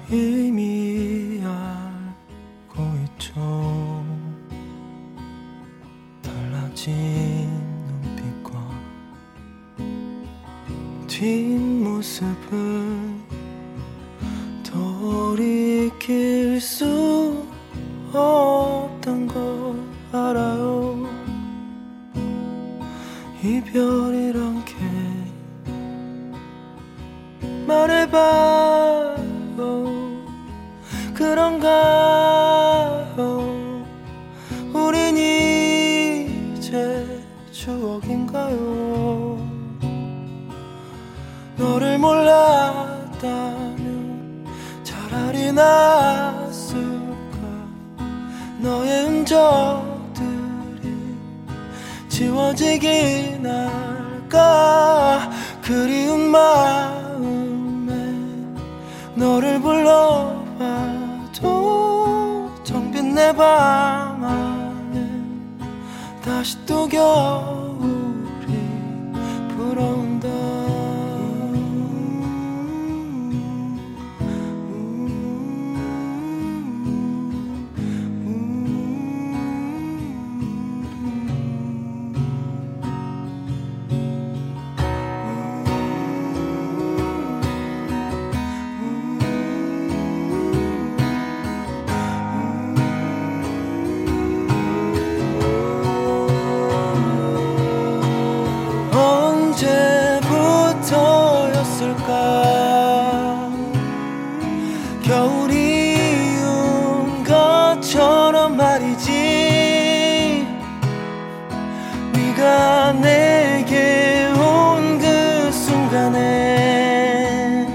이미 알고 있죠. 달라진 눈빛과 뒷모습은 돌이킬 수 없단 걸 알아요. 이별이란 게 말해봐요. 그런가요? 우린 이제 추억인가요? 너를 몰랐다면 차라리 낫을까. 너의 흔적들이 지워지긴 할까. 그리운 마음에 너를 불러봐도 텅 빈 내 방 안에 다시 또 겨울이 불어온다. 언제부터였을까. 겨울이 온 것처럼 말이지. 네가 내게 온 그 순간에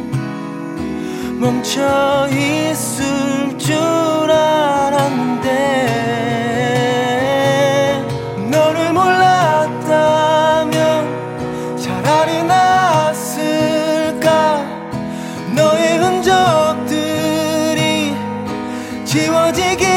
멈춰 있을 줄 알았는데 너를 몰랐다면 차라리 낫을까. 너의 흔적들이 지워지기